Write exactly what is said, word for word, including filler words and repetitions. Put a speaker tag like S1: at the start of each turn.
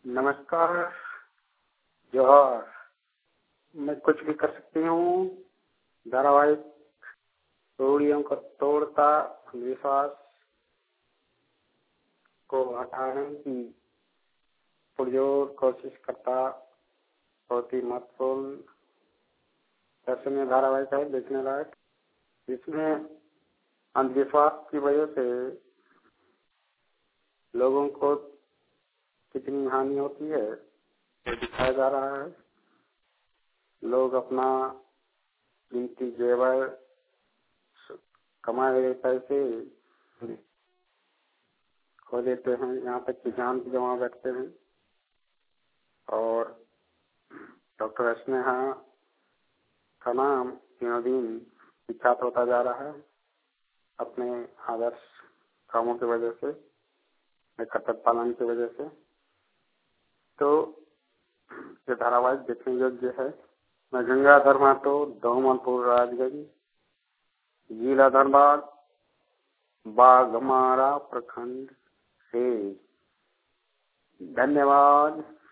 S1: नमस्कार। जोहार। मैं कुछ भी कर सकती हूँ। धारावाहिक रूढ़ियों को तोड़ता विश्वास को हटाने की पुरजोर कोशिश करता बहुत ही महत्वपूर्ण दर्शनीय धारावाहिक है, देखने लायक। इसमें अंधविश्वास की वजह से लोगों को कितनी हानि होती है ये दिखाया जा रहा है। लोग अपना कीमती जेवर, कमाए हुए पैसे खो देते हैं, यहाँ तक कि जान भी गंवा बैठते हैं। और डॉक्टर स्नेहा का नाम दिनों दिन विख्यात होता जा रहा है अपने आदर्श कामों की वजह से, कर्तव्य पालन की वजह से। तो ये धारावाहिक देखने योग्य है। मैं गंगाधर महतो, दोमलपुर, राजगंज, जिला धनबाद, बाघमारा प्रखंड से। धन्यवाद।